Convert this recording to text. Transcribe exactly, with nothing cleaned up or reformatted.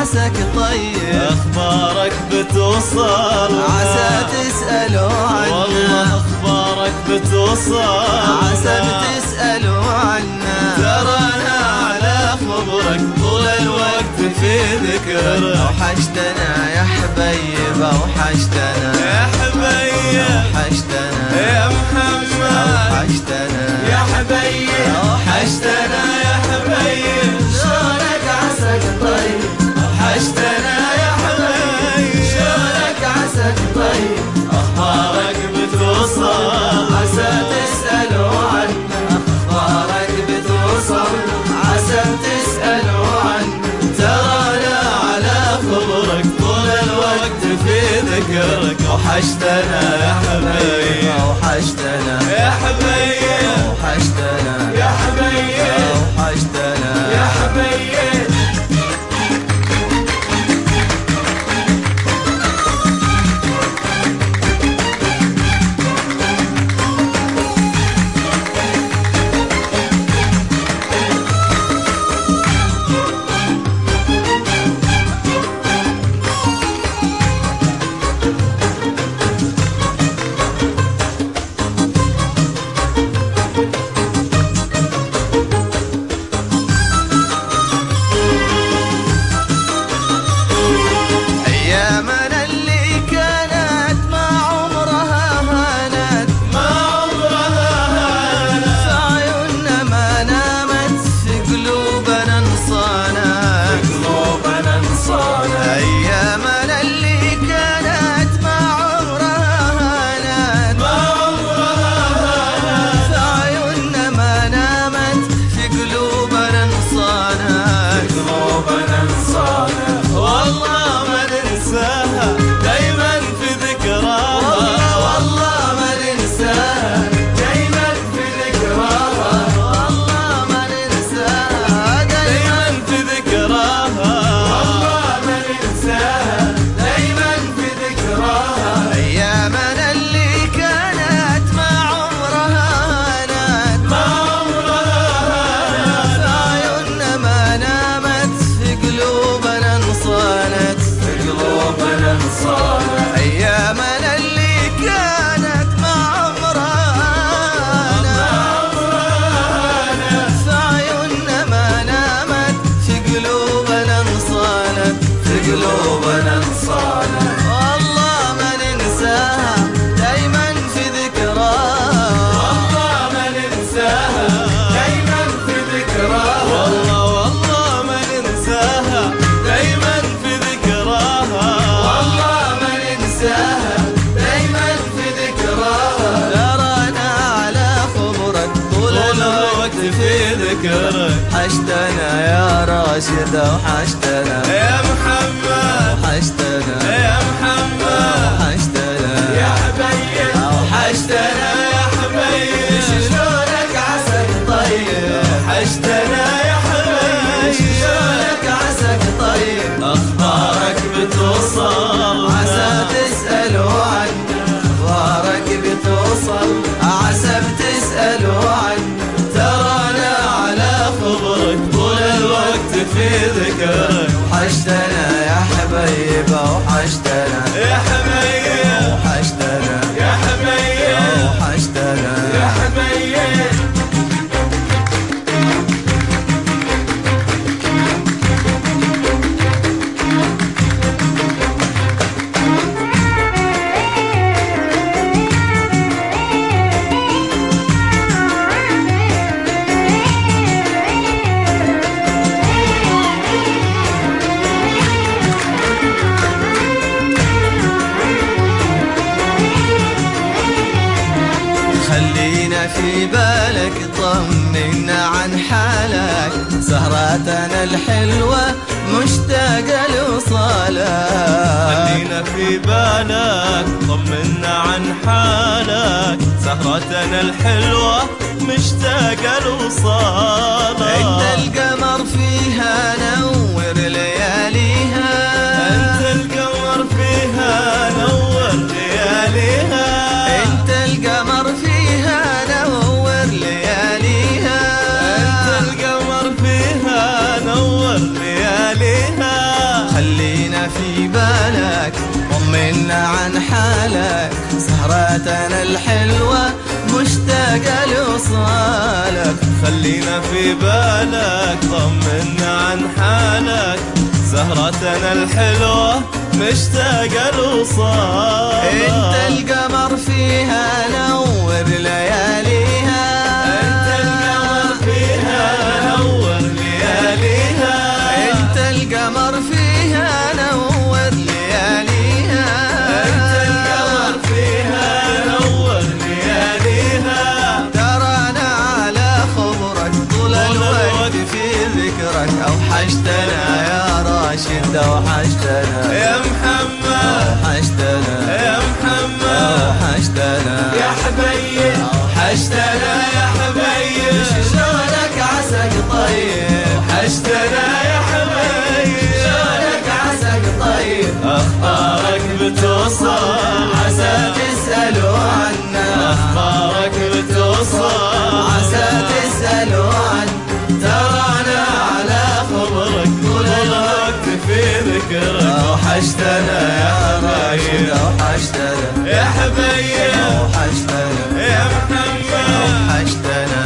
عساك طيب، أخبارك بتوصل عسى تسألوا عنا، والله أخبارك بتوصل عسى بتسألوا عنا. ترانا على خبرك طول الوقت في ذكرك. أوحشتنا يا حبيب، أوحشتنا يا حبيب، أوحشتنا يا محمد، أوحشتنا يا حبيب، أوحشتنا يا حبيب. شلونك عساك طيب، وحشتنا يا حبيب، شلونك عساك طيب. أخبارك بتوصل عسى تسألوا عنا، أخبارك بتوصل عسى تسألوا عنا. ترانا على خبرك طول الوقت في ذكرك. وحشتنا يا حبيب، أوحشتنا يا حبيب، أوحشتنا يا حبيب، أوحشتنا يا حبيب. أيامنا اللي كانت مع عمرنا، في عيوننا ما نامت، في قلوبنا انصانت، في قلوبنا انصانت. والله ما ننساها دايما في ذكراها، والله ما ننساها دايما في ذكراها. والله والله ما ننساها دايما في ذكراها. دايما في ذكراها. ترانا على خبرك طول الوقت في ذكرك. وحشتنا يا راشد، وحشتنا يا محمد، وحشتنا يا محمد، وحشتنا يا حبيب، وحشتنا يا حبيب. شلونك عساك طيب، وحشتنا يا حبيب، شلونك عساك طيب. أخبارك بتوصل عسى تسألوا عنا، أخبارك بتوصل عسى بتسألوا عنا. ترانا على خبرك طول الوقت في ذكرك. وحشتنا يا حبيب، وحشتنا يا حبيب، وحشتنا يا حبيب، وحشتنا يا حبيب. خلينا في بالك طمنا عن حالك، سهراتنا الحلوة مشتاقة لوصالك. خلينا في بالك طمنا عن حالك، سهرتنا الحلوة مشتاقة لوصالك. انت القمر فيها نور لياليها، انت القمر فيها نور لياليها. انت القمر فيها نور لياليها، انت القمر فيها نور لياليها. في بالك، طمنا عن حالك، سهرتنا الحلوة مشتاقة لوصالك. خلينا في بالك، طمنا عن حالك، سهرتنا الحلوة مشتاقة لوصالك. انت القمر فيها نور لياليها، انت القمر فيها نور لياليها، انت القمر فيها نور لياليها، انت القمر فيها نور لياليها. ترانا على خبرك طول الوقت في ذكرك، اوحشتنا يا راشد اوحشتنا يا محمد، اوحشتنا يا محمد، اوحشتنا يا حبيب، اوحشتنا يا حبيب، شلونك عساك طيب، وحشتنا يا حبيب، شلونك عساك طيب، اخبارك بتوصل، عسى تسألوا عنا، اخبارك بتوصل، عسى تسألوا عنا، ترانا على خبرك طول الوقت في ذكرك. اوحشتنا يا راشد اوحشتنا يا حبيب، اوحشتنا يا محمد، اوحشتنا